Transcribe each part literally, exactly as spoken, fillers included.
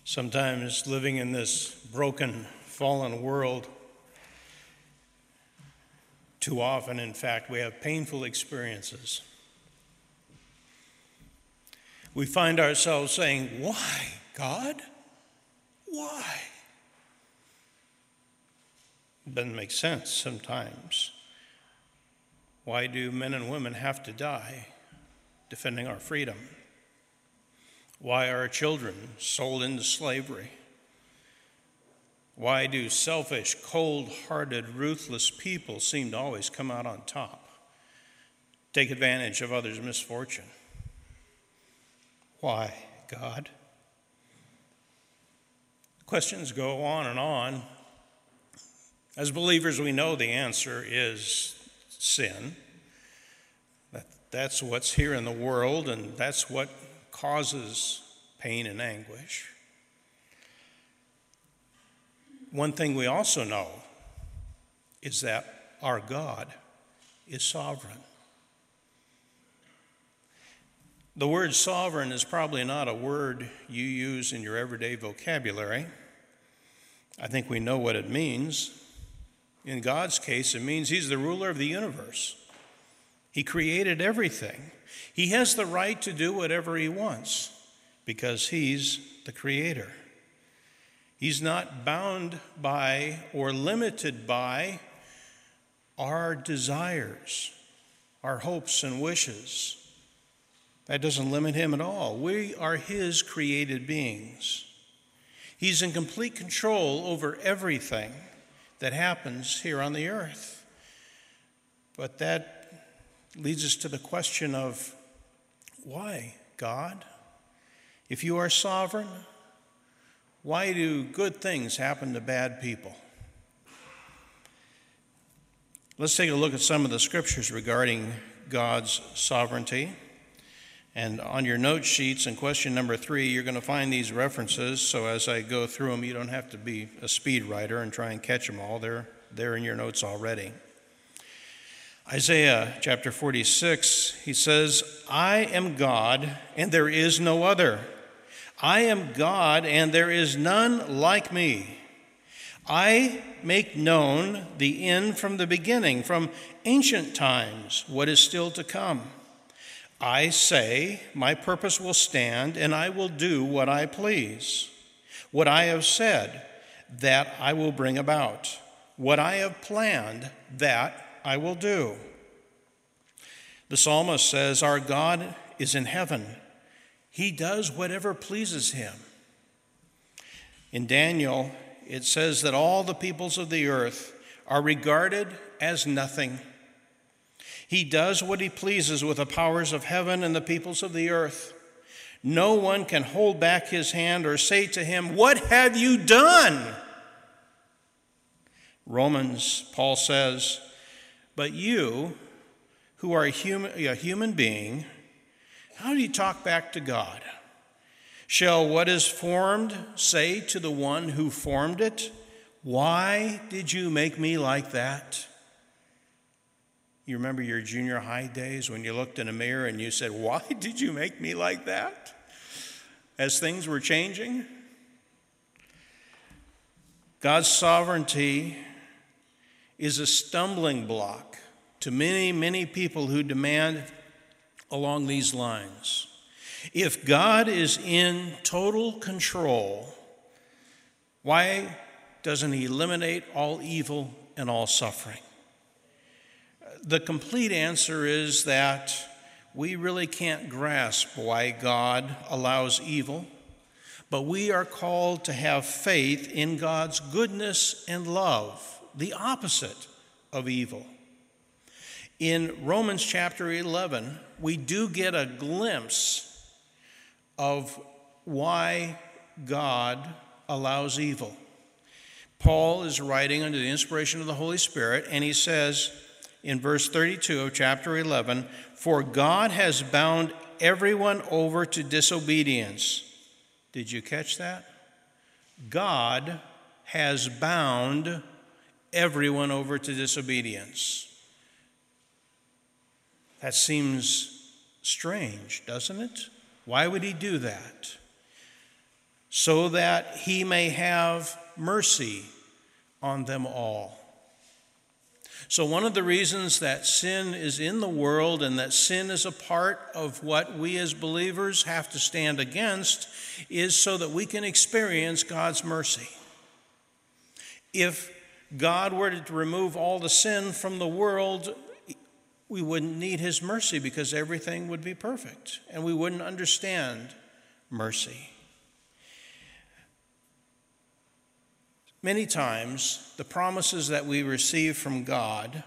Sometimes living in this broken, fallen world, too often, in fact, we have painful experiences. We find ourselves saying, "Why, God? Why?" It doesn't make sense sometimes. Why do men and women have to die defending our freedom? Why are children sold into slavery? Why do selfish, cold-hearted, ruthless people seem to always come out on top, take advantage of others' misfortune? Why, God? Questions go on and on. As believers, we know the answer is sin. That, that's what's here in the world, and that's what causes pain and anguish. One thing we also know is that our God is sovereign. The word sovereign is probably not a word you use in your everyday vocabulary. I think we know what it means. In God's case, it means He's the ruler of the universe. He created everything. He has the right to do whatever He wants because He's the Creator. He's not bound by or limited by our desires, our hopes and wishes. That doesn't limit Him at all. We are His created beings. He's in complete control over everything that happens here on the earth. But that leads us to the question of, why, God? If you are sovereign, why do good things happen to bad people? Let's take a look at some of the scriptures regarding God's sovereignty. And on your note sheets in question number three, you're going to find these references. So as I go through them, you don't have to be a speed writer and try and catch them all. They're, they're in your notes already. Isaiah chapter forty-six, he says, "I am God, and there is no other. I am God, and there is none like me. I make known the end from the beginning, from ancient times, what is still to come. I say, my purpose will stand, and I will do what I please. What I have said, that I will bring about. What I have planned, that I will do." The psalmist says, our God is in heaven. He does whatever pleases Him. In Daniel, it says that all the peoples of the earth are regarded as nothing. He does what He pleases with the powers of heaven and the peoples of the earth. No one can hold back His hand or say to Him, "What have you done?" Romans, Paul says, "But you, who are a human, a human being, how do you talk back to God? Shall what is formed say to the one who formed it, 'Why did you make me like that?'" You remember your junior high days when you looked in a mirror and you said, "Why did you make me like that?" As things were changing. God's sovereignty is a stumbling block to many, many people who demand along these lines. If God is in total control, why doesn't He eliminate all evil and all suffering? The complete answer is that we really can't grasp why God allows evil, but we are called to have faith in God's goodness and love, the opposite of evil. In Romans chapter eleven, we do get a glimpse of why God allows evil. Paul is writing under the inspiration of the Holy Spirit, and he says in verse thirty-two of chapter eleven, "For God has bound everyone over to disobedience." Did you catch that? God has bound everyone over to disobedience. That seems strange, doesn't it? Why would He do that? so that he may have mercy on them all. So one of the reasons that sin is in the world and that sin is a part of what we as believers have to stand against is so that we can experience God's mercy. If God were to remove all the sin from the world, we wouldn't need his mercy because everything would be perfect and we wouldn't understand mercy. Many times, the promises that we receive from God,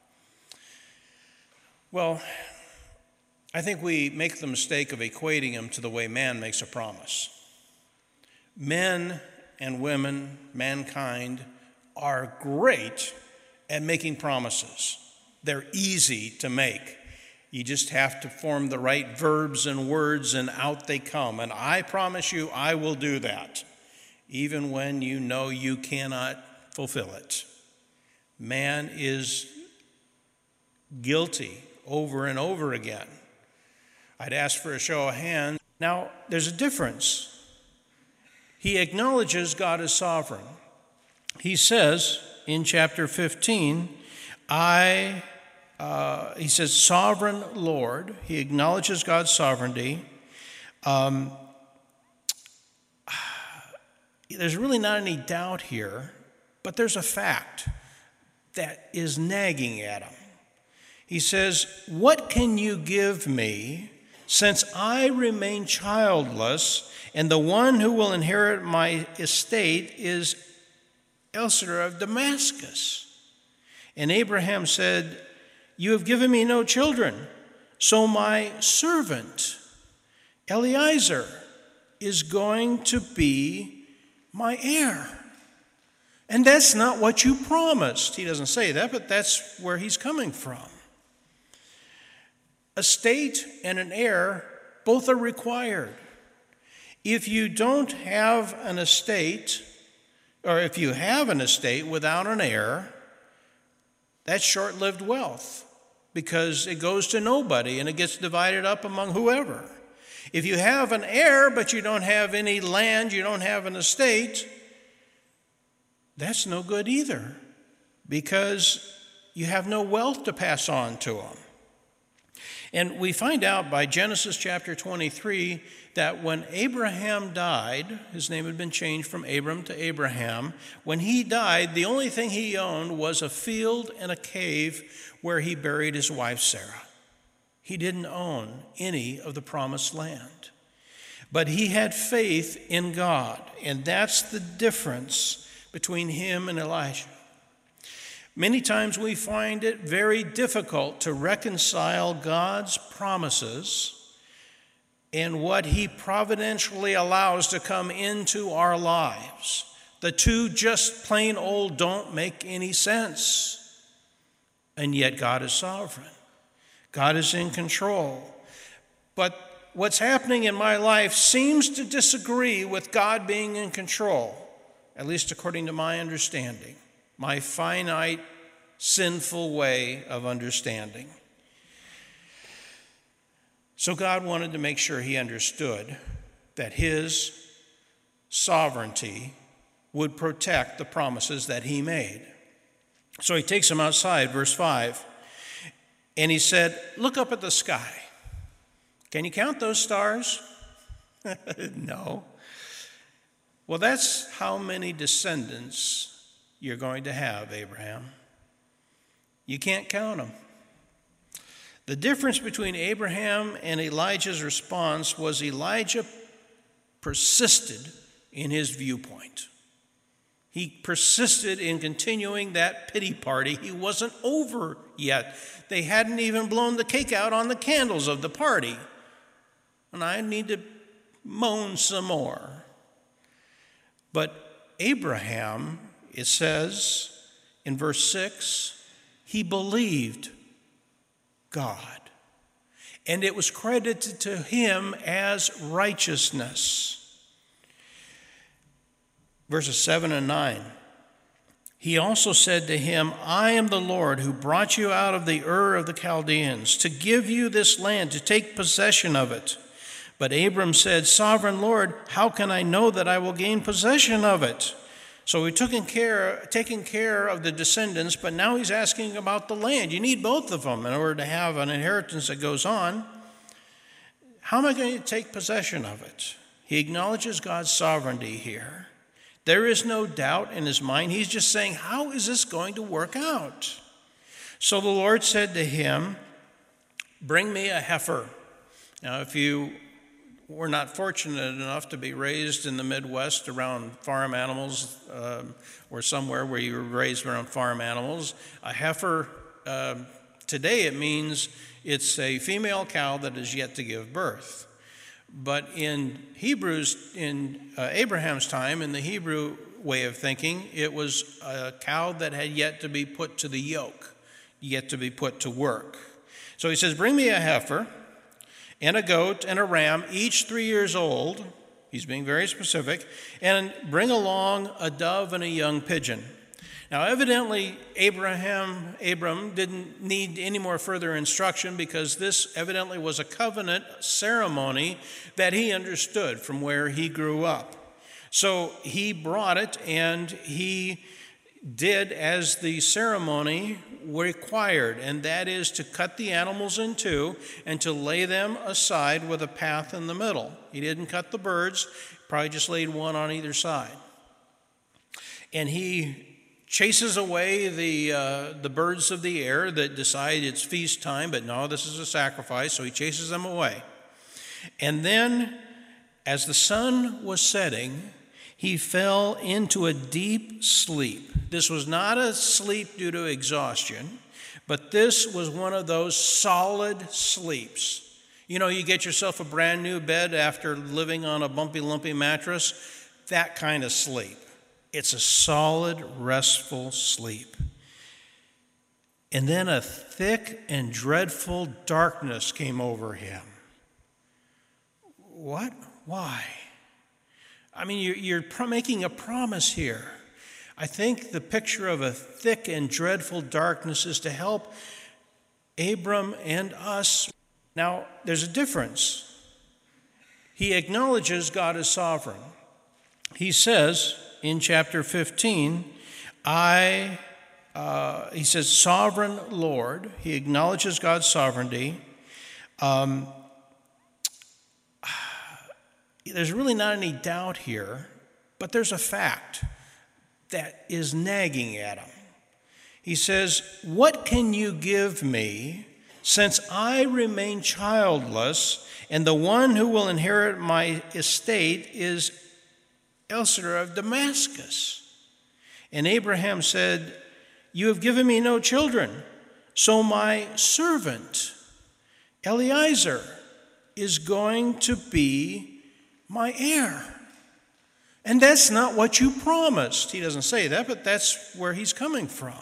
well, I think we make the mistake of equating them to the way man makes a promise. Men and women, mankind, are great at making promises. They're easy to make. You just have to form the right verbs and words, and out they come. And I promise you, I will do that, even when you know you cannot fulfill it. Man is guilty over and over again. I'd ask for a show of hands. Now, there's a difference. He acknowledges God is sovereign. He says in chapter fifteen, I, uh, he says, sovereign Lord. He acknowledges God's sovereignty. Um, There's really not any doubt here, but there's a fact that is nagging at him. He says, what can you give me since I remain childless and the one who will inherit my estate is Eliezer of Damascus? And Abraham said, you have given me no children, so my servant Eliezer is going to be my heir. And that's not what you promised. He doesn't say that, but that's where he's coming from. A state and an heir, both are required. If you don't have an estate, or if you have an estate without an heir, that's short-lived wealth because it goes to nobody and it gets divided up among whoever. If you have an heir, but you don't have any land, you don't have an estate, that's no good either because you have no wealth to pass on to them. And we find out by Genesis chapter twenty-three that when Abraham died, his name had been changed from Abram to Abraham. When he died, the only thing he owned was a field and a cave where he buried his wife Sarah. He didn't own any of the promised land. But he had faith in God, and that's the difference between him and Elijah. Many times we find it very difficult to reconcile God's promises and what he providentially allows to come into our lives. The two just plain old don't make any sense. And yet God is sovereign. God is in control. But what's happening in my life seems to disagree with God being in control, at least according to my understanding, my finite, sinful way of understanding. So God wanted to make sure he understood that his sovereignty would protect the promises that he made. So he takes him outside, verse five. And he said, look up at the sky. Can you count those stars? No. Well, that's how many descendants you're going to have, Abraham. You can't count them. The difference between Abraham and Elijah's response was Elijah persisted in his viewpoint. He persisted in continuing that pity party. He wasn't over yet. They hadn't even blown the cake out on the candles of the party. And I need to moan some more. But Abraham, it says in verse six, he believed God, and it was credited to him as righteousness. Verses seven and nine. He also said to him, I am the Lord who brought you out of the Ur of the Chaldeans to give you this land, to take possession of it. But Abram said, "Sovereign Lord, how can I know that I will gain possession of it?" So he took care, taking care of the descendants, but now he's asking about the land. You need both of them in order to have an inheritance that goes on. How am I going to take possession of it? He acknowledges God's sovereignty here. There is no doubt in his mind. He's just saying, how is this going to work out? So the Lord said to him, "Bring me a heifer." Now, if you were not fortunate enough to be raised in the Midwest around farm animals, um, or somewhere where you were raised around farm animals, a heifer, uh, today it means it's a female cow that is yet to give birth. But in Hebrews, in uh, Abraham's time, in the Hebrew way of thinking, it was a cow that had yet to be put to the yoke, yet to be put to work. So he says, "Bring me a heifer, and a goat and a ram, each three years old." He's being very specific. "And bring along a dove and a young pigeon." Now, evidently, Abraham, Abram didn't need any more further instruction, because this evidently was a covenant ceremony that he understood from where he grew up. So he brought it, and he did as the ceremony required, and that is to cut the animals in two and to lay them aside with a path in the middle. He didn't cut the birds, probably just laid one on either side. And he chases away the uh, the birds of the air that decide it's feast time, but no, this is a sacrifice, so he chases them away. And then, as the sun was setting, he fell into a deep sleep. This was not a sleep due to exhaustion, but this was one of those solid sleeps. You know, you get yourself a brand new bed after living on a bumpy, lumpy mattress, that kind of sleep. It's a solid, restful sleep. And then a thick and dreadful darkness came over him. What? Why? I mean, you're, you're making a promise here. I think the picture of a thick and dreadful darkness is to help Abram and us. Now, there's a difference. He acknowledges God is sovereign. He says in chapter fifteen, I, uh, he says, "Sovereign Lord." He acknowledges God's sovereignty. Um, there's really not any doubt here, but there's a fact that is nagging at him. He says, "What can you give me, since I remain childless, and the one who will inherit my estate is Eliezer of Damascus?" And Abraham said, "You have given me no children, so my servant Eliezer is going to be my heir." And that's not what you promised. He doesn't say that, but that's where he's coming from.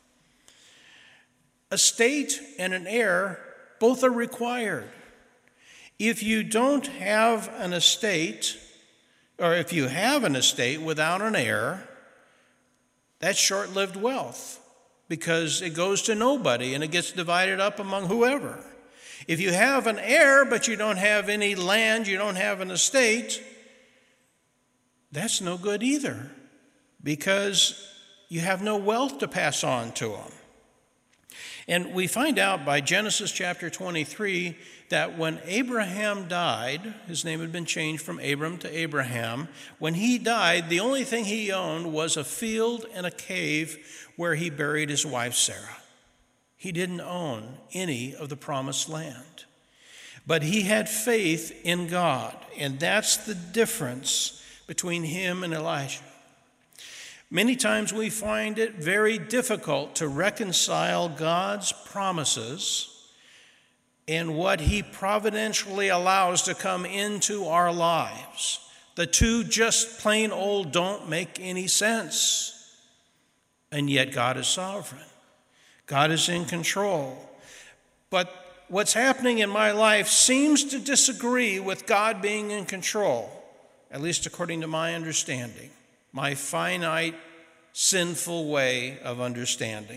Estate and an heir, both are required. If you don't have an estate, or if you have an estate without an heir, that's short-lived wealth, because it goes to nobody and it gets divided up among whoever. If you have an heir but you don't have any land, you don't have an estate, that's no good either, because you have no wealth to pass on to them. And we find out by Genesis chapter twenty-three that when Abraham died, his name had been changed from Abram to Abraham. When he died, the only thing he owned was a field and a cave where he buried his wife Sarah. He didn't own any of the promised land. But he had faith in God, and that's the difference between him and Elijah. Many times we find it very difficult to reconcile God's promises and what he providentially allows to come into our lives. The two just plain old don't make any sense. And yet God is sovereign. God is in control. But what's happening in my life seems to disagree with God being in control, at least according to my understanding, my finite, sinful way of understanding.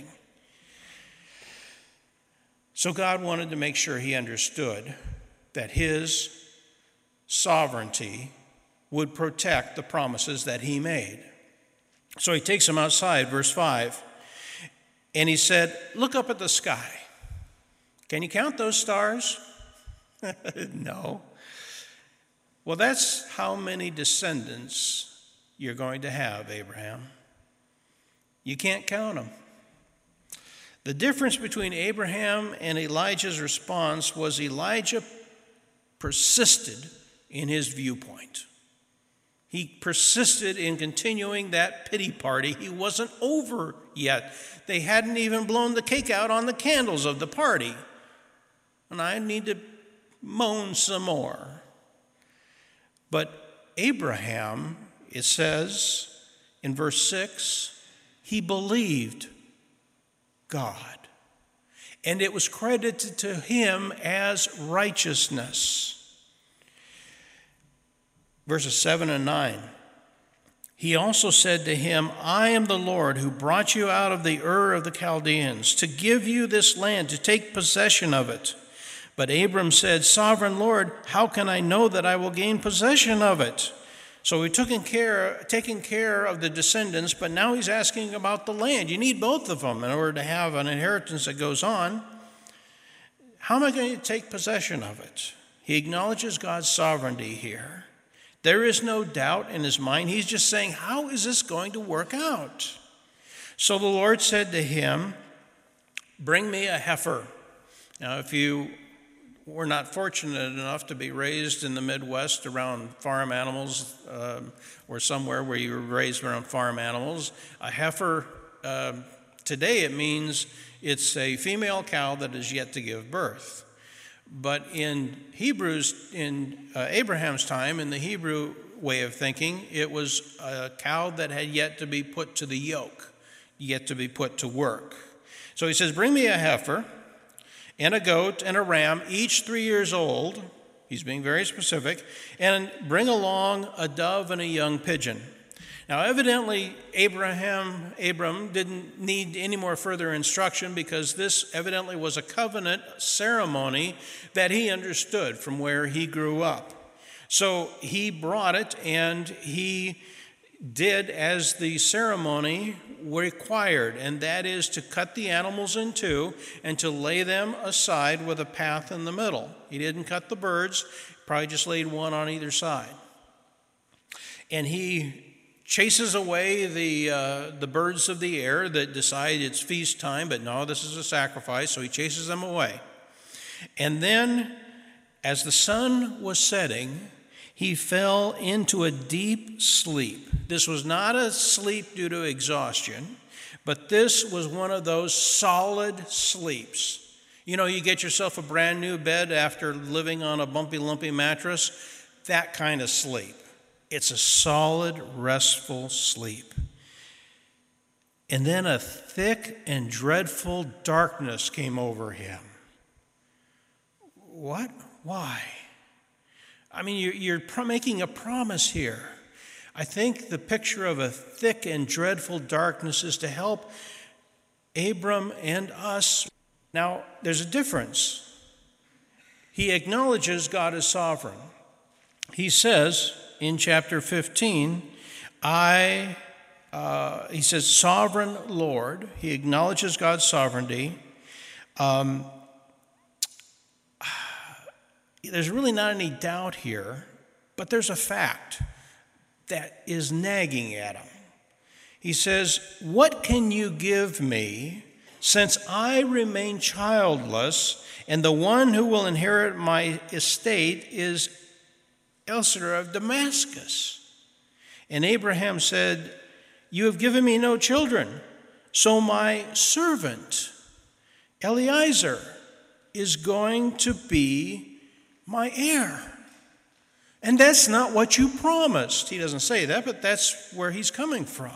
So God wanted to make sure he understood that his sovereignty would protect the promises that he made. So he takes him outside, verse five, and he said, look up at the sky. Can you count those stars? No. Well, that's how many descendants you're going to have, Abraham. You can't count them. The difference between Abraham and Elijah's response was Elijah persisted in his viewpoint. He persisted in continuing that pity party. He wasn't over yet. They hadn't even blown the cake out on the candles of the party. And I need to moan some more. But Abraham, it says in verse six, he believed God, and it was credited to him as righteousness. Verses seven and nine. He also said to him, I am the Lord who brought you out of the Ur of the Chaldeans to give you this land, to take possession of it. But Abram said, Sovereign Lord, how can I know that I will gain possession of it? So he took care, taking care of the descendants, but now he's asking about the land. You need both of them in order to have an inheritance that goes on. How am I going to take possession of it? He acknowledges God's sovereignty here. There is no doubt in his mind. He's just saying, how is this going to work out? So the Lord said to him, bring me a heifer. Now, if you were not fortunate enough to be raised in the Midwest around farm animals, um, or somewhere where you were raised around farm animals, a heifer, uh, today it means it's a female cow that is yet to give birth. But in Hebrews, in uh, Abraham's time, in the Hebrew way of thinking, it was a cow that had yet to be put to the yoke, yet to be put to work. So he says, bring me a heifer, and a goat and a ram, each three years old. He's being very specific. And bring along a dove and a young pigeon. Now, evidently, Abraham, Abram didn't need any more further instruction because this evidently was a covenant ceremony that he understood from where he grew up. So he brought it, and he did as the ceremony required, and that is to cut the animals in two and to lay them aside with a path in the middle. He didn't cut the birds, probably just laid one on either side. And he chases away the uh, the birds of the air that decide it's feast time, but no, this is a sacrifice, so he chases them away. And then, as the sun was setting, he fell into a deep sleep. This was not a sleep due to exhaustion, but this was one of those solid sleeps. You know, you get yourself a brand new bed after living on a bumpy, lumpy mattress, that kind of sleep. It's a solid, restful sleep. And then a thick and dreadful darkness came over him. What? Why? I mean, you're, you're making a promise here. I think the picture of a thick and dreadful darkness is to help Abram and us. Now, there's a difference. He acknowledges God is sovereign. He says in chapter fifteen, I, uh, he says, Sovereign Lord. He acknowledges God's sovereignty. Um, There's really not any doubt here, but there's a fact that is nagging at him. He says, what can you give me since I remain childless, and the one who will inherit my estate is Eliezer of Damascus? And Abraham said, you have given me no children, so my servant Eliezer is going to be my heir. And that's not what you promised. He doesn't say that, but that's where he's coming from.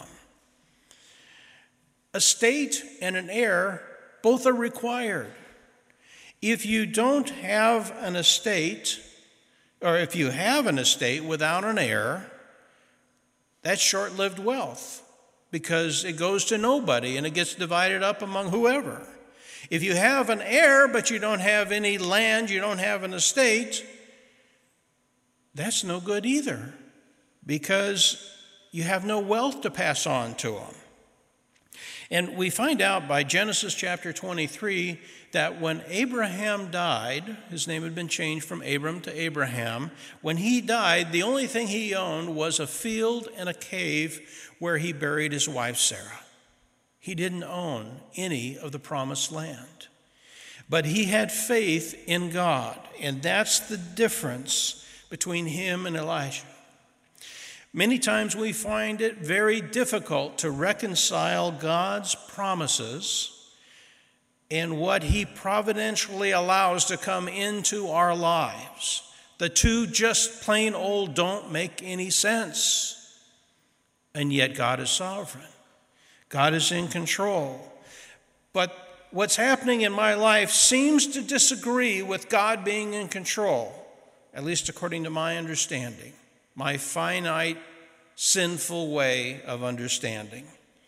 Estate and an heir, both are required. If you don't have an estate, or if you have an estate without an heir, that's short-lived wealth because it goes to nobody and it gets divided up among whoever. If you have an heir, but you don't have any land, you don't have an estate, that's no good either, because you have no wealth to pass on to them. And we find out by Genesis chapter twenty-three that when Abraham died, his name had been changed from Abram to Abraham. When he died, the only thing he owned was a field and a cave where he buried his wife Sarah. He didn't own any of the promised land. But he had faith in God, and that's the difference between him and Elijah. Many times we find it very difficult to reconcile God's promises and what he providentially allows to come into our lives. The two just plain old don't make any sense. And yet God is sovereign. God is in control. But what's happening in my life seems to disagree with God being in control, at least according to my understanding, my finite, sinful way of understanding.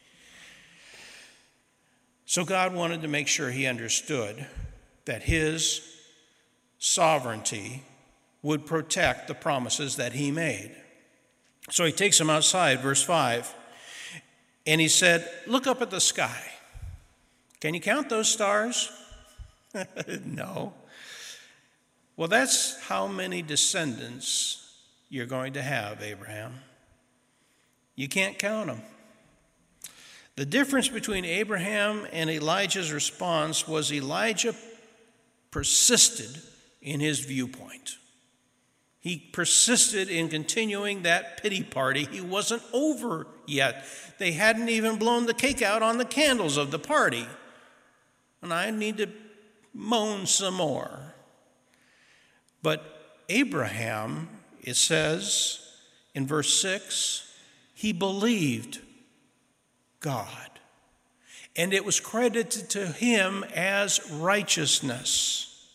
So God wanted to make sure he understood that his sovereignty would protect the promises that he made. So he takes him outside, verse five, and he said, "Look up at the sky. Can you count those stars?" No. Well, that's how many descendants you're going to have, Abraham. You can't count them. The difference between Abraham and Elijah's response was Elijah persisted in his viewpoint. He persisted in continuing that pity party. He wasn't over yet. They hadn't even blown the cake out on the candles of the party. And I need to moan some more. But Abraham, it says in verse six, he believed God, and it was credited to him as righteousness.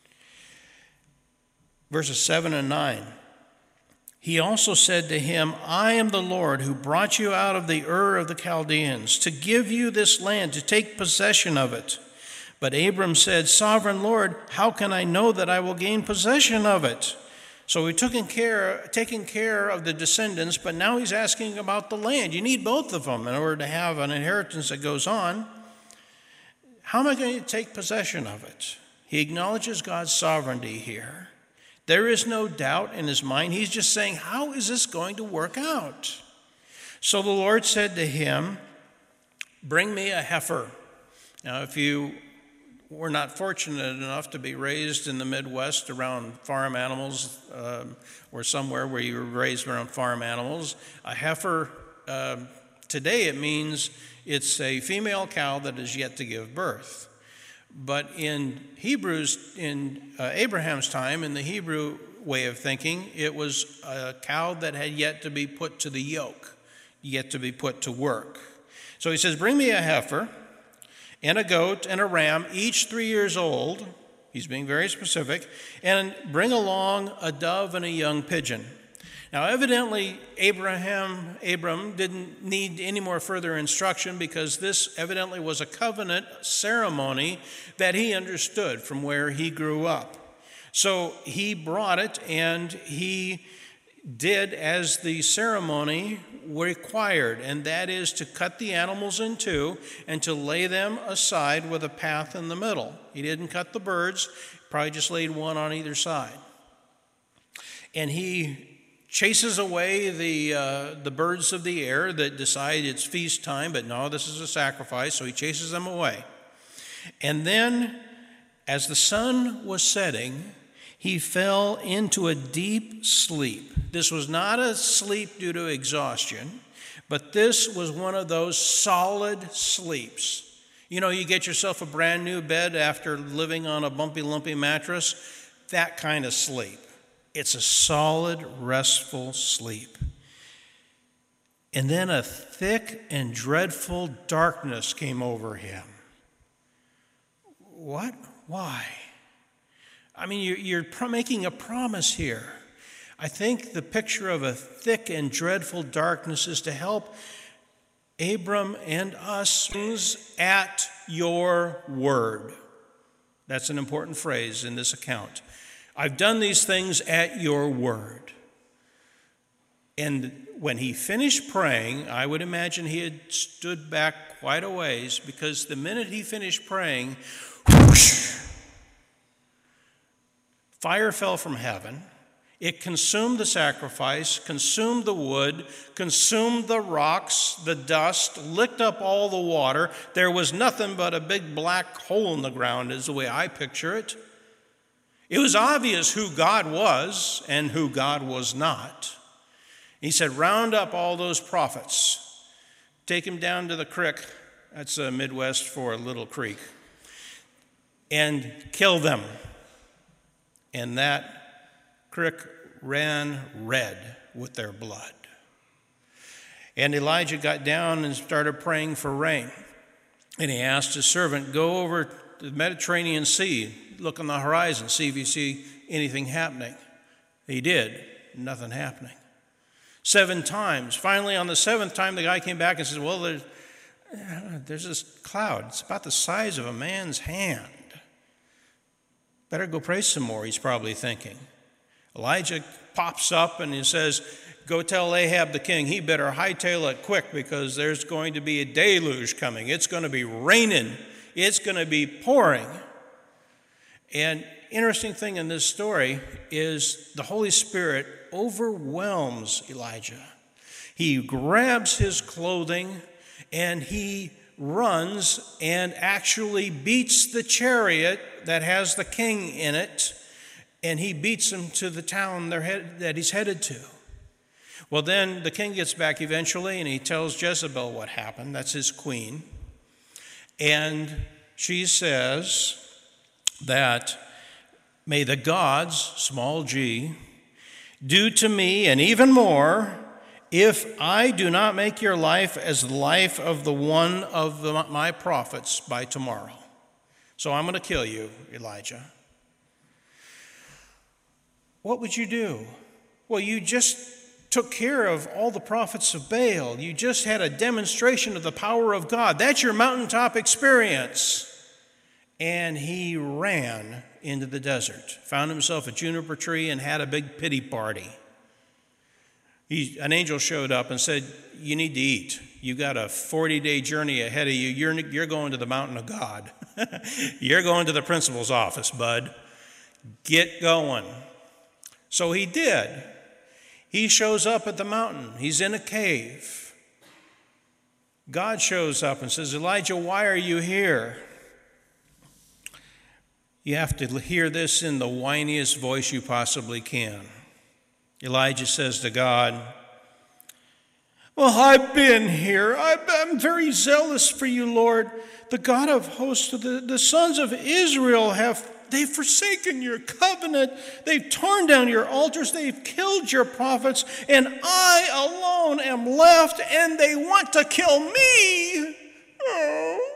Verses seven and nine, he also said to him, "I am the Lord who brought you out of the Ur of the Chaldeans to give you this land, to take possession of it." But Abram said, "Sovereign Lord, how can I know that I will gain possession of it?" So he took care, taking care of the descendants, but now he's asking about the land. You need both of them in order to have an inheritance that goes on. How am I going to take possession of it? He acknowledges God's sovereignty here. There is no doubt in his mind. He's just saying, how is this going to work out? So the Lord said to him, "Bring me a heifer." Now, if you were not fortunate enough to be raised in the Midwest around farm animals, um, or somewhere where you were raised around farm animals, a heifer, uh, today it means it's a female cow that is yet to give birth. But in Hebrews, in uh, Abraham's time, in the Hebrew way of thinking, it was a cow that had yet to be put to the yoke, yet to be put to work. So he says, "Bring me a heifer, and a goat and a ram, each three years old." He's being very specific. "And bring along a dove and a young pigeon." Now, evidently, Abraham, Abram didn't need any more further instruction, because this evidently was a covenant ceremony that he understood from where he grew up. So he brought it, and he did as the ceremony required, and that is to cut the animals in two and to lay them aside with a path in the middle. He didn't cut the birds, probably just laid one on either side. And he chases away the uh, the birds of the air that decide it's feast time, but no, this is a sacrifice, so he chases them away. And then, as the sun was setting, he fell into a deep sleep. This was not a sleep due to exhaustion, but this was one of those solid sleeps. You know, you get yourself a brand new bed after living on a bumpy, lumpy mattress, that kind of sleep. It's a solid, restful sleep. And then a thick and dreadful darkness came over him. What? Why? I mean, you're making a promise here. I think the picture of a thick and dreadful darkness is to help Abram and us at your word. That's an important phrase in this account. I've done these things at your word. And when he finished praying, I would imagine he had stood back quite a ways, because the minute he finished praying, whoosh, fire fell from heaven. It consumed the sacrifice, consumed the wood, consumed the rocks, the dust, licked up all the water. There was nothing but a big black hole in the ground, is the way I picture it. It was obvious who God was and who God was not. He said, round up all those prophets, take them down to the creek, that's uh, Midwest for a little creek, and kill them. And that creek ran red with their blood. And Elijah got down and started praying for rain. And he asked his servant, go over to the Mediterranean Sea, look on the horizon, see if you see anything happening. He did, nothing happening. Seven times. Finally, on the seventh time, the guy came back and said, well, there's, there's this cloud. It's about the size of a man's hand. Better go pray some more, he's probably thinking. Elijah pops up and he says, go tell Ahab the king, he better hightail it quick, because there's going to be a deluge coming. It's going to be raining. It's going to be pouring. And interesting thing in this story is the Holy Spirit overwhelms Elijah. He grabs his clothing and he runs and actually beats the chariot that has the king in it, and he beats him to the town they're head, that he's headed to. Well, then the king gets back eventually, and he tells Jezebel what happened. That's his queen. And she says that, may the gods, small g, do to me and even more if I do not make your life as the life of the one of the, my prophets by tomorrow. So I'm going to kill you, Elijah. What would you do? Well, you just took care of all the prophets of Baal. You just had a demonstration of the power of God. That's your mountaintop experience. And he ran into the desert, found himself a juniper tree, and had a big pity party. He, an angel showed up and said, you need to eat. You got a forty-day journey ahead of you. You're, you're going to the mountain of God. You're going to the principal's office, bud. Get going. So he did. He shows up at the mountain. He's in a cave. God shows up and says, Elijah, why are you here? You have to hear this in the whiniest voice you possibly can. Elijah says to God, well, I've been here. I'm very zealous for you, Lord. The God of hosts, the, the sons of Israel have They've forsaken your covenant. They've torn down your altars. They've killed your prophets. And I alone am left, and they want to kill me. Oh.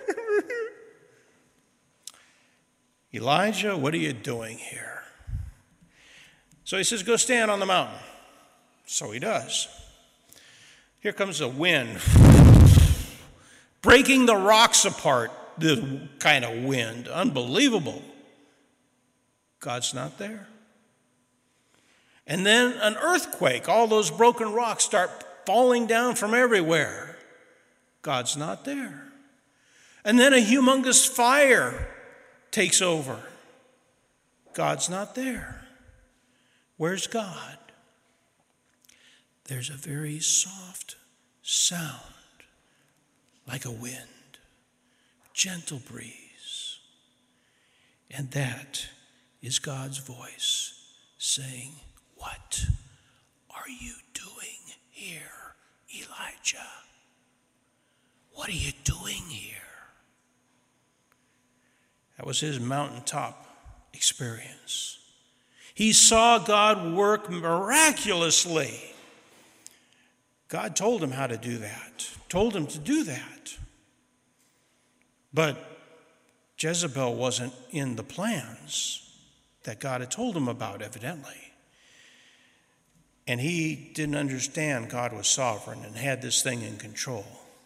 Elijah, what are you doing here? So he says, go stand on the mountain. So he does. Here comes a wind, breaking the rocks apart, the kind of wind. Unbelievable. God's not there. And then an earthquake. All those broken rocks start falling down from everywhere. God's not there. And then a humongous fire takes over. God's not there. Where's God? There's a very soft sound, like a wind, gentle breeze. And that is God's voice saying, what are you doing here, Elijah? What are you doing here? That was his mountaintop experience. He saw God work miraculously. God told him how to do that, told him to do that. But Jezebel wasn't in the plans that God had told him about, evidently. And he didn't understand God was sovereign and had this thing in control.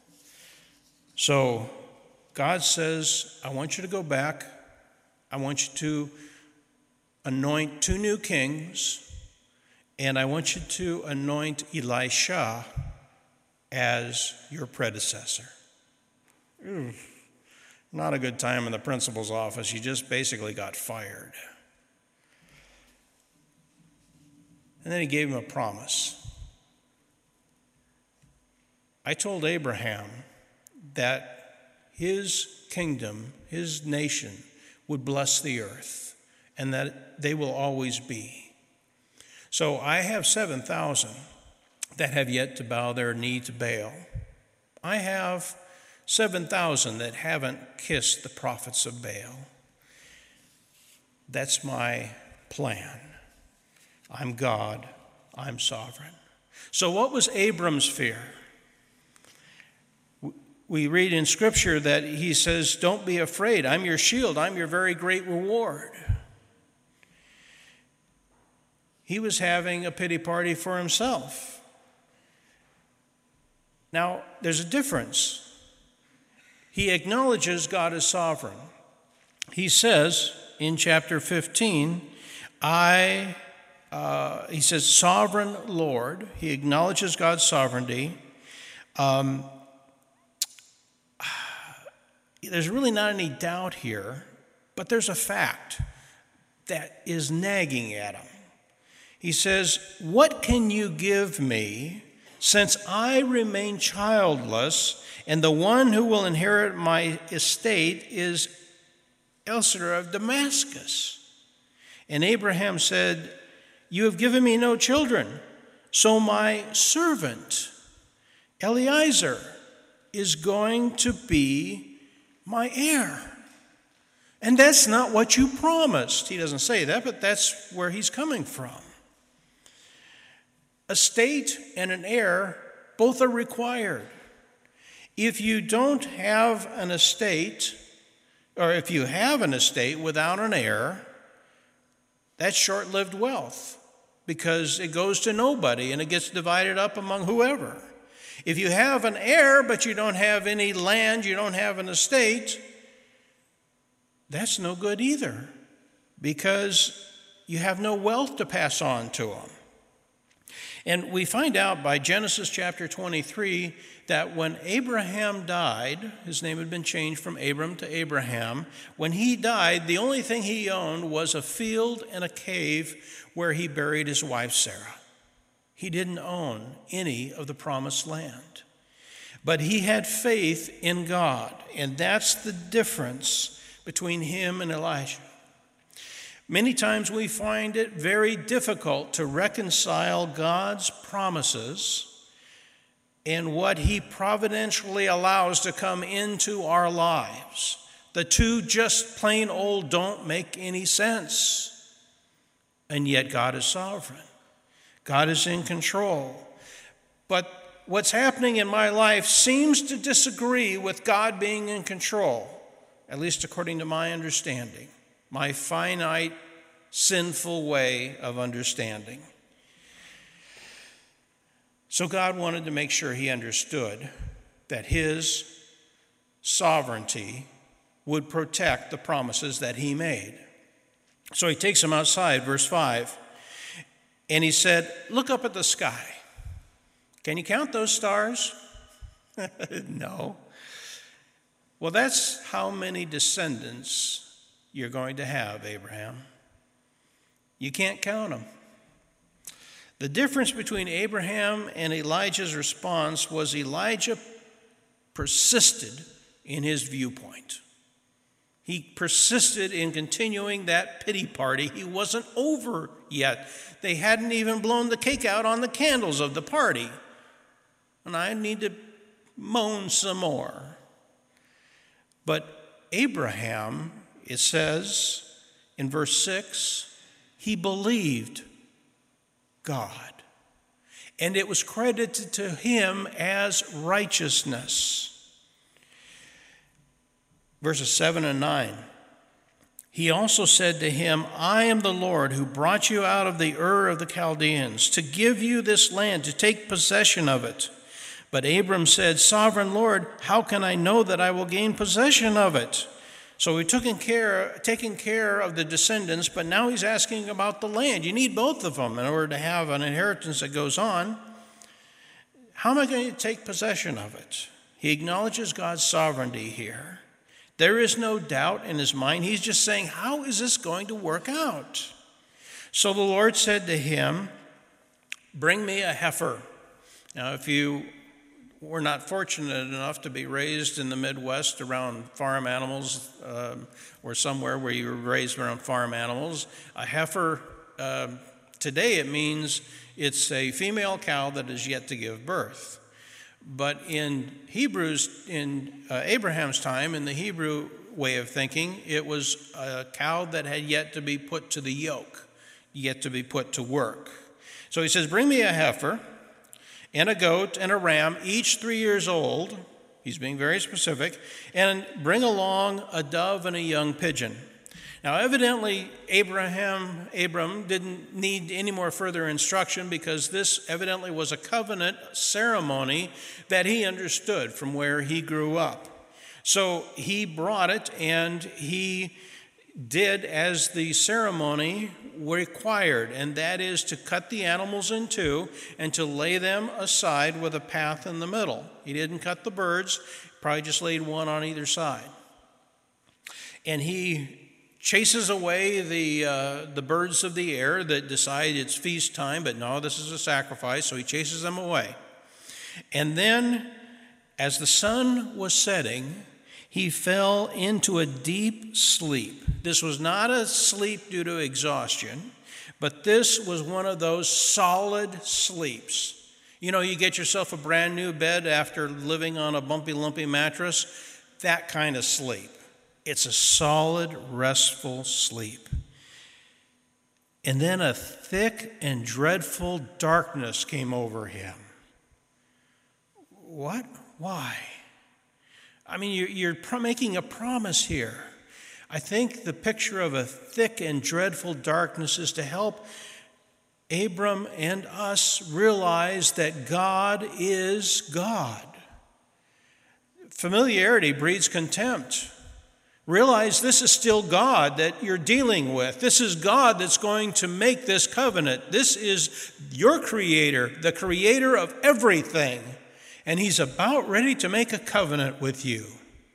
So God says, I want you to go back. I want you to anoint two new kings, and I want you to anoint Elisha as your predecessor. Ooh, not a good time in the principal's office. You just basically got fired. And then he gave him a promise. I told Abraham that his kingdom, his nation, would bless the earth, and that they will always be. So I have seven thousand that have yet to bow their knee to Baal. I have seven thousand that haven't kissed the prophets of Baal. That's my plan. I'm God. I'm sovereign. So what was Abram's fear? We read in Scripture that he says, don't be afraid. I'm your shield. I'm your very great reward. He was having a pity party for himself. Now, there's a difference. He acknowledges God is sovereign. He says in chapter fifteen, I, uh, he says, sovereign Lord. He acknowledges God's sovereignty. Um, there's really not any doubt here, but there's a fact that is nagging at him. He says, what can you give me since I remain childless, and the one who will inherit my estate is Eliezer of Damascus? And Abraham said, you have given me no children, so my servant Eliezer is going to be my heir. And that's not what you promised. He doesn't say that, but that's where he's coming from. A state and an heir, both are required. If you don't have an estate, or if you have an estate without an heir, that's short-lived wealth because it goes to nobody and it gets divided up among whoever. If you have an heir but you don't have any land, you don't have an estate, that's no good either because you have no wealth to pass on to them. And we find out by Genesis chapter twenty-three that when Abraham died, his name had been changed from Abram to Abraham. When he died, the only thing he owned was a field and a cave where he buried his wife Sarah. He didn't own any of the promised land. But he had faith in God, and that's the difference between him and Elijah. Many times we find it very difficult to reconcile God's promises and what he providentially allows to come into our lives. The two just plain old don't make any sense. And yet God is sovereign. God is in control. But what's happening in my life seems to disagree with God being in control, at least according to my understanding, my finite, sinful way of understanding. So God wanted to make sure he understood that his sovereignty would protect the promises that he made. So he takes him outside, verse five, and he said, look up at the sky. Can you count those stars? No. Well, that's how many descendants you're going to have, Abraham. You can't count them. The difference between Abraham and Elijah's response was Elijah persisted in his viewpoint. He persisted in continuing that pity party. He wasn't over yet. They hadn't even blown the cake out on the candles of the party. And I need to moan some more. But Abraham, it says in verse six, he believed God, and it was credited to him as righteousness. Verses seven and nine, he also said to him, I am the Lord who brought you out of the Ur of the Chaldeans to give you this land, to take possession of it. But Abram said, Sovereign Lord, how can I know that I will gain possession of it? So we took care, taking care of the descendants, but now he's asking about the land. You need both of them in order to have an inheritance that goes on. How am I going to take possession of it? He acknowledges God's sovereignty here. There is no doubt in his mind. He's just saying, how is this going to work out? So the Lord said to him, bring me a heifer. Now, if you were not fortunate enough to be raised in the Midwest around farm animals, um, or somewhere where you were raised around farm animals, a heifer, uh, today it means it's a female cow that is yet to give birth. But in Hebrews, in uh, Abraham's time, in the Hebrew way of thinking, it was a cow that had yet to be put to the yoke, yet to be put to work. So he says, bring me a heifer and a goat and a ram, each three years old. He's being very specific. And bring along a dove and a young pigeon. Now, evidently, Abraham, Abram didn't need any more further instruction because this evidently was a covenant ceremony that he understood from where he grew up. So he brought it and he did as the ceremony required, and that is to cut the animals in two and to lay them aside with a path in the middle. He didn't cut the birds, probably just laid one on either side. And he chases away the uh, the birds of the air that decide it's feast time, but no, this is a sacrifice, so he chases them away. And then, as the sun was setting, he fell into a deep sleep. This was not a sleep due to exhaustion, but this was one of those solid sleeps. You know, you get yourself a brand new bed after living on a bumpy, lumpy mattress, that kind of sleep. It's a solid, restful sleep. And then a thick and dreadful darkness came over him. What? Why? I mean, you're, you're making a promise here. I think the picture of a thick and dreadful darkness is to help Abram and us realize that God is God. Familiarity breeds contempt. Realize this is still God that you're dealing with. This is God that's going to make this covenant. This is your creator, the creator of everything. And he's about ready to make a covenant with you.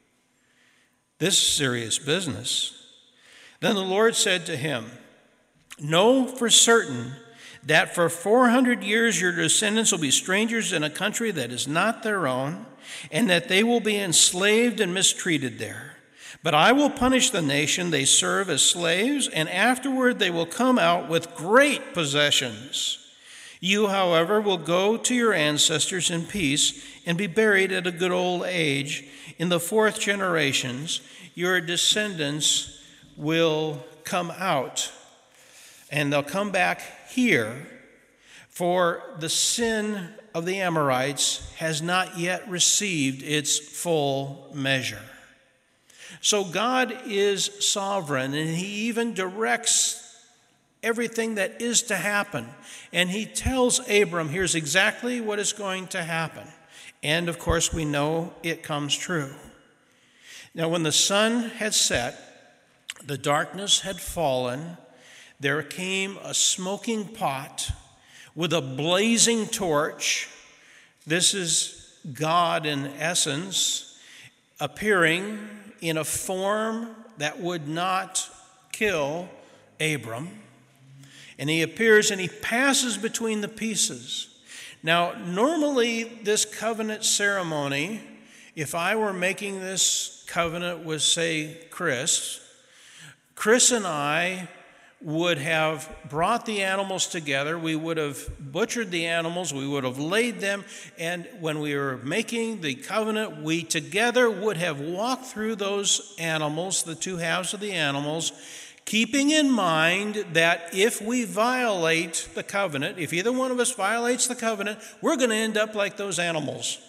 This is serious business. Then the Lord said to him, know for certain that for four hundred years your descendants will be strangers in a country that is not their own, and that they will be enslaved and mistreated there. But I will punish the nation they serve as slaves, and afterward they will come out with great possessions. You, however, will go to your ancestors in peace and be buried at a good old age. In the fourth generations, your descendants will come out, and they'll come back here, for the sin of the Amorites has not yet received its full measure. So God is sovereign, and he even directs everything that is to happen. And he tells Abram, here's exactly what is going to happen. And of course, we know it comes true. Now, when the sun had set, the darkness had fallen, there came a smoking pot with a blazing torch. This is God in essence, appearing in a form that would not kill Abram. And he appears and he passes between the pieces. Now, normally this covenant ceremony, if I were making this covenant with, say, Chris, Chris and I would have brought the animals together. We would have butchered the animals. We would have laid them. And when we were making the covenant, we together would have walked through those animals, the two halves of the animals, keeping in mind that if we violate the covenant, if either one of us violates the covenant, we're going to end up like those animals,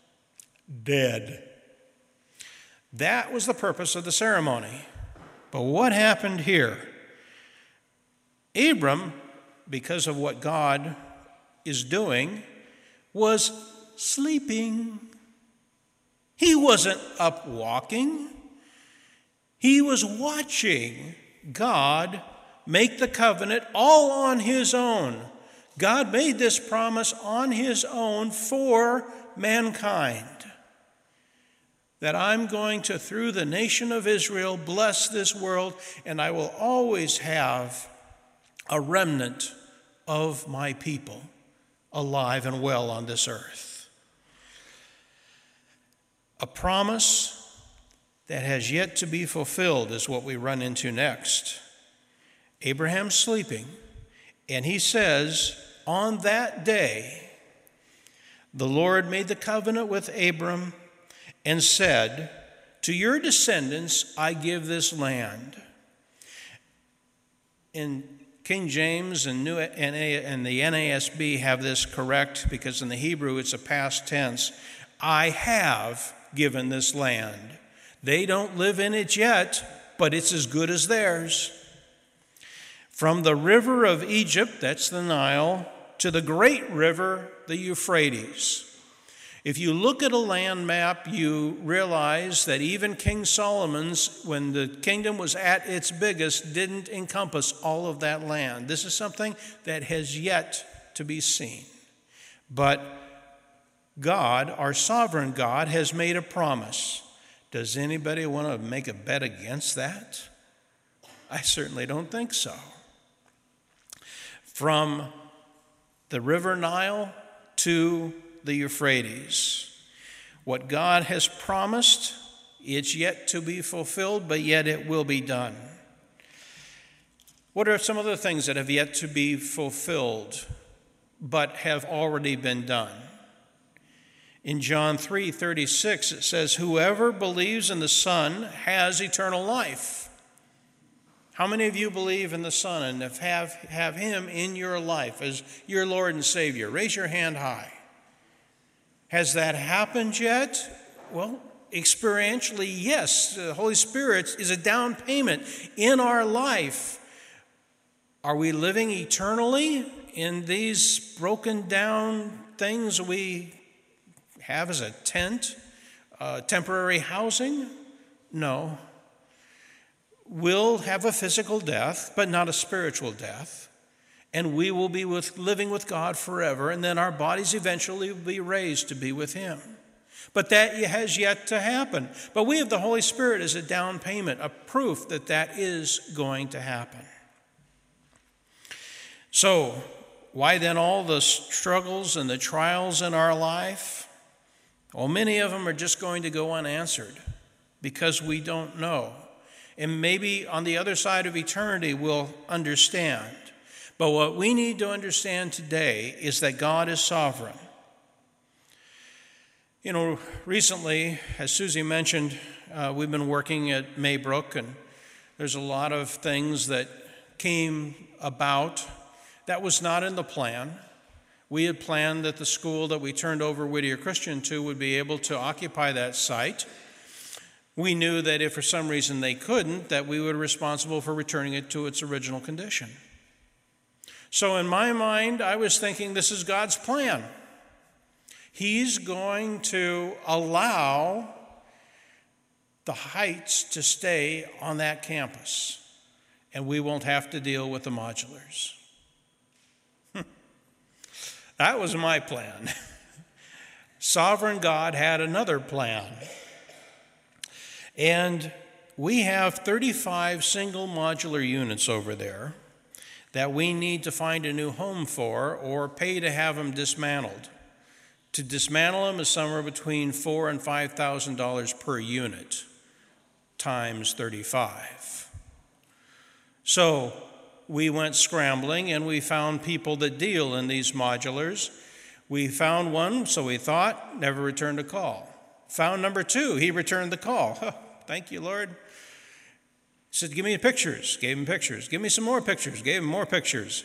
dead. That was the purpose of the ceremony. But what happened here? Abram, because of what God is doing, was sleeping. He wasn't up walking. He was watching God make the covenant all on his own. God made this promise on his own for mankind, that I'm going to, through the nation of Israel, bless this world, and I will always have a remnant of my people alive and well on this earth. A promise that has yet to be fulfilled is what we run into next. Abraham's sleeping, and he says, on that day, the Lord made the covenant with Abram and said, to your descendants I give this land. In King James and, New, and the N A S B have this correct, because in the Hebrew it's a past tense. I have given this land. They don't live in it yet, but it's as good as theirs. From the river of Egypt, that's the Nile, to the great river, the Euphrates. If you look at a land map, you realize that even King Solomon's, when the kingdom was at its biggest, didn't encompass all of that land. This is something that has yet to be seen. But God, our sovereign God, has made a promise. Does anybody want to make a bet against that? I certainly don't think so. From the river Nile to the Euphrates, what God has promised, it's yet to be fulfilled, but yet it will be done. What are some other things that have yet to be fulfilled, but have already been done? In John three thirty-six, it says, whoever believes in the Son has eternal life. How many of you believe in the Son and have, have him in your life as your Lord and Savior? Raise your hand high. Has that happened yet? Well, experientially, yes. The Holy Spirit is a down payment in our life. Are we living eternally in these broken down things we have as a tent, uh, temporary housing? No. We'll have a physical death, but not a spiritual death. And we will be with, living with God forever, and then our bodies eventually will be raised to be with him. But that has yet to happen. But we have the Holy Spirit as a down payment, a proof that that is going to happen. So, why then all the struggles and the trials in our life? Well, many of them are just going to go unanswered because we don't know. And maybe on the other side of eternity we'll understand. But what we need to understand today is that God is sovereign. You know, recently, as Susie mentioned, uh, we've been working at Maybrook, and there's a lot of things that came about that was not in the plan. We had planned that the school that we turned over Whittier Christian to would be able to occupy that site. We knew that if for some reason they couldn't, that we were responsible for returning it to its original condition. So in my mind, I was thinking this is God's plan. He's going to allow the Heights to stay on that campus, and we won't have to deal with the modulars. That was my plan. Sovereign God had another plan. And we have thirty-five single modular units over there that we need to find a new home for or pay to have them dismantled. To dismantle them is somewhere between four thousand dollars and five thousand dollars per unit, times thirty-five. So we went scrambling and we found people that deal in these modulars. We found one, so we thought, never returned a call. Found number two, he returned the call. Oh, thank you, Lord. He said, give me pictures. Gave him pictures. Give me some more pictures. Gave him more pictures.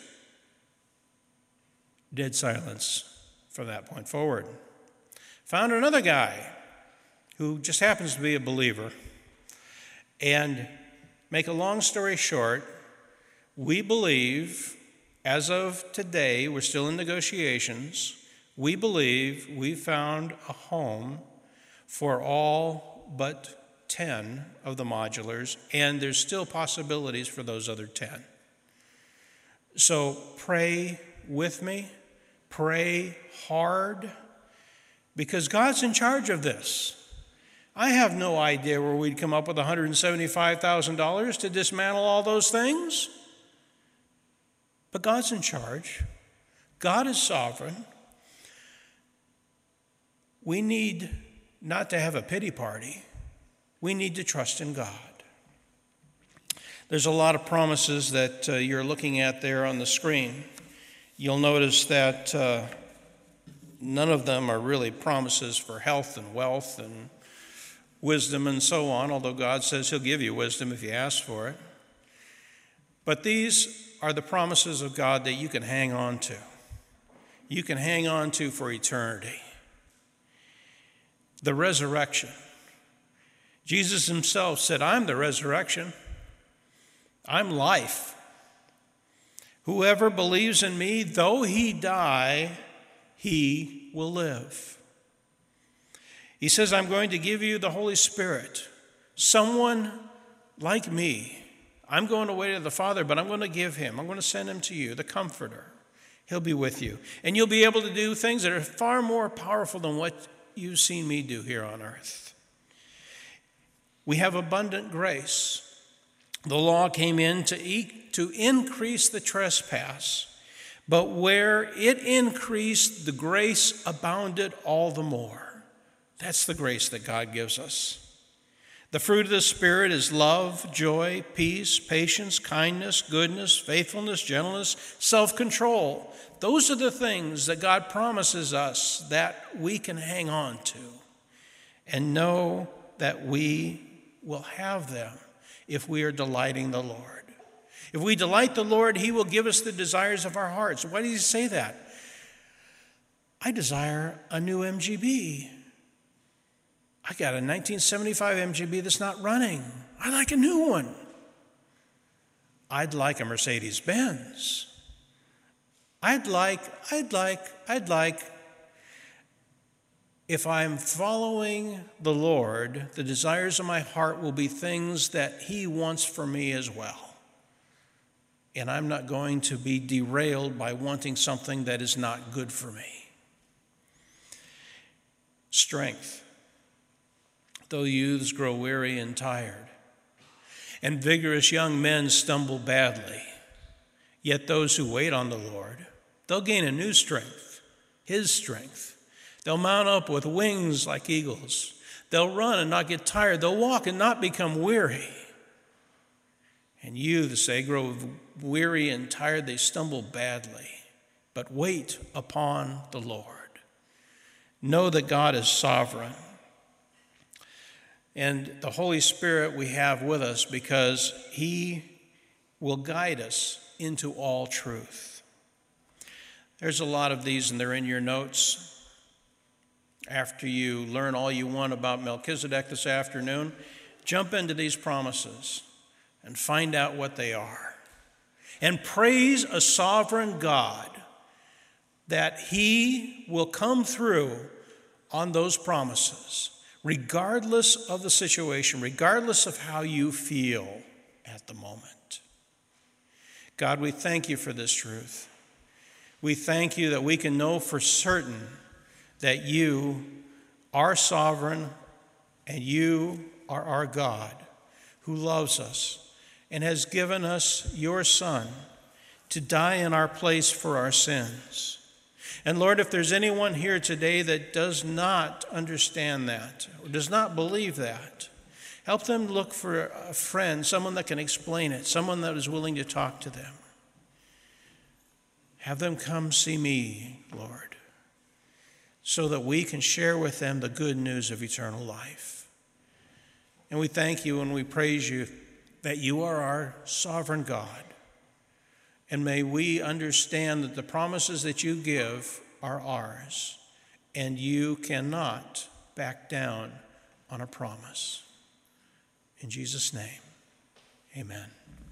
Dead silence from that point forward. Found another guy who just happens to be a believer. And make a long story short, we believe, as of today, we're still in negotiations, we believe we found a home for all but ten of the modulars, and there's still possibilities for those other ten. So pray with me, pray hard, because God's in charge of this. I have no idea where we'd come up with one hundred seventy-five thousand dollars to dismantle all those things. But God's in charge. God is sovereign. We need not to have a pity party. We need to trust in God. There's a lot of promises that uh, you're looking at there on the screen. You'll notice that uh, none of them are really promises for health and wealth and wisdom and so on, although God says he'll give you wisdom if you ask for it. But these are the promises of God that you can hang on to. You can hang on to for eternity. The resurrection. Jesus himself said, I'm the resurrection. I'm life. Whoever believes in me, though he die, he will live. He says, I'm going to give you the Holy Spirit, someone like me. I'm going away to the Father, but I'm going to give him, I'm going to send him to you, the Comforter. He'll be with you. And you'll be able to do things that are far more powerful than what you've seen me do here on earth. We have abundant grace. The law came in to, e- to increase the trespass, but where it increased, the grace abounded all the more. That's the grace that God gives us. The fruit of the Spirit is love, joy, peace, patience, kindness, goodness, faithfulness, gentleness, self-control. Those are the things that God promises us that we can hang on to and know that we will have them if we are delighting the Lord. If we delight the Lord, he will give us the desires of our hearts. Why does he say that? I desire a new M G B. I got a nineteen seventy-five M G B that's not running. I like a new one. I'd like a Mercedes-Benz. I'd like, I'd like, I'd like, if I'm following the Lord, the desires of my heart will be things that he wants for me as well. And I'm not going to be derailed by wanting something that is not good for me. Strength. Though youths grow weary and tired, and vigorous young men stumble badly, yet those who wait on the Lord, they'll gain a new strength, his strength. They'll mount up with wings like eagles. They'll run and not get tired. They'll walk and not become weary. And youths, they grow weary and tired. They stumble badly. But wait upon the Lord. Know that God is sovereign. And the Holy Spirit we have with us because he will guide us into all truth. There's a lot of these, and they're in your notes. After you learn all you want about Melchizedek this afternoon, jump into these promises and find out what they are. And praise a sovereign God that he will come through on those promises. Regardless of the situation, regardless of how you feel at the moment. God, we thank you for this truth. We thank you that we can know for certain that you are sovereign and you are our God who loves us and has given us your Son to die in our place for our sins. And Lord, if there's anyone here today that does not understand that, or does not believe that, help them look for a friend, someone that can explain it, someone that is willing to talk to them. Have them come see me, Lord, so that we can share with them the good news of eternal life. And we thank you and we praise you that you are our sovereign God. And may we understand that the promises that you give are ours, and you cannot back down on a promise. In Jesus' name, amen.